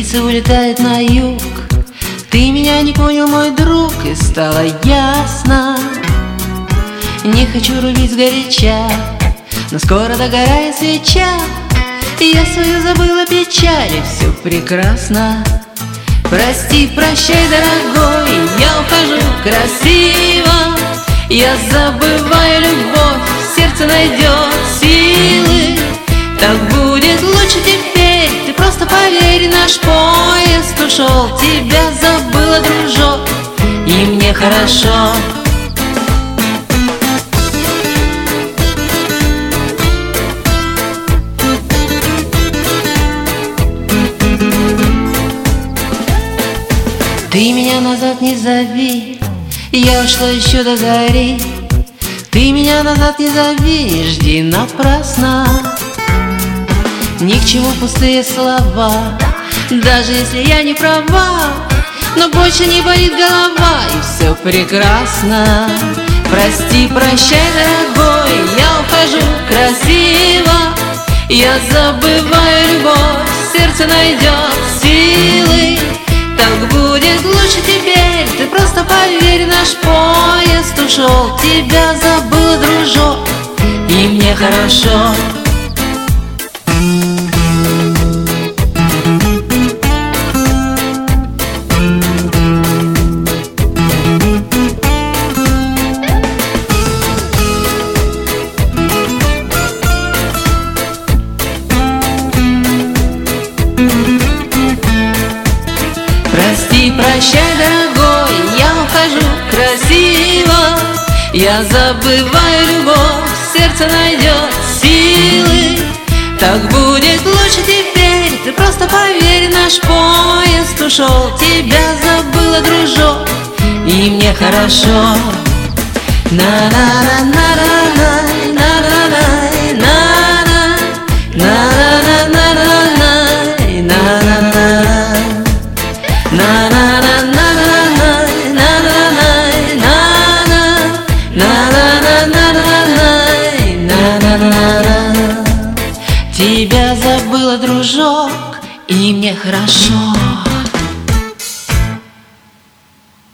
Птица улетает на юг. Ты меня не понял, мой друг, и стало ясно. Не хочу рубить сгоряча, но скоро догорает свеча, и я свою забыла печаль, и все прекрасно. Прости, прощай, дорогой, я ухожу красиво. Я забываю любовь, сердце найдет силы. Так будет лучше теперь, ты просто поверь, наш поезд ушел. Тебя забыла, дружок, и мне хорошо. Ты меня назад не зови, я ушла еще до зари. Ты меня назад не зови, не жди напрасно. Ни к чему пустые слова, даже если я не права. Но больше не болит голова, и все прекрасно. Прости, прощай, дорогой, я ухожу красиво. Я забываю любовь, сердце найдет силы. Так будет лучше теперь, ты просто поверь, наш поезд ушел. Тебя забыла, дружок, и мне хорошо. Прости, прощай, дорогой, я ухожу красиво. Я забываю любовь, сердце найдет силы. Так будет лучше теперь, ты просто поверь, наш поезд ушел. Тебя забыла, дружок, и мне хорошо. Тебя забыла, дружок, и мне хорошо.